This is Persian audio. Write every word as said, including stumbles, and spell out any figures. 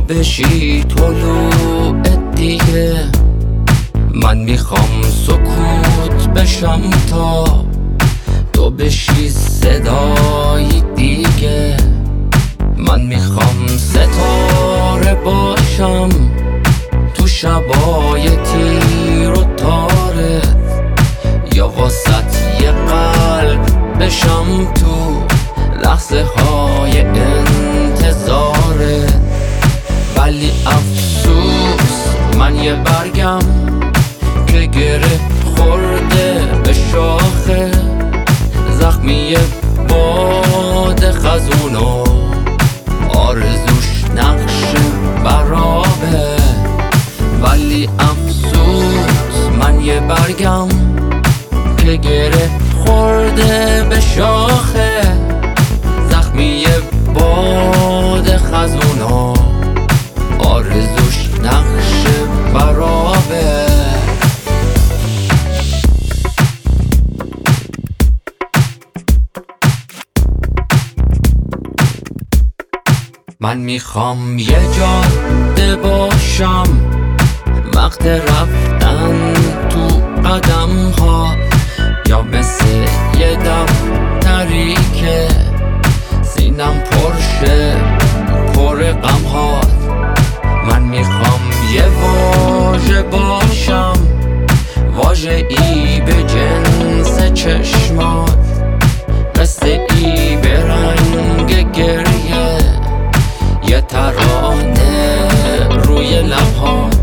بشی طلوع دیگه. من میخوام سکوت بشم تا تو بشی صدای دیگه. من میخوام ستاره باشم تو شبای تیر و تارت، یا واسط یه قلب بشم تو لحظه های انتظارت. ولی افسوس من یه برگم که گره خورده به شاخه، زخمی باد خزونو آرزوش نقش برابه. ولی افسوس من یه برگم که گره خورده به شاخه، زخمی باد خزونو آرزوش نقش برابه. من میخوام یه جاده باشم وقت رفتن تو قدم ها، یا مثل یه دفتری که سینم پرشه پر غم ها. من میخوام یه واژه باشم، واژه ای به جنس چشمات، قصه ای به رنگ گریه، یه ترانه روی لب‌ها.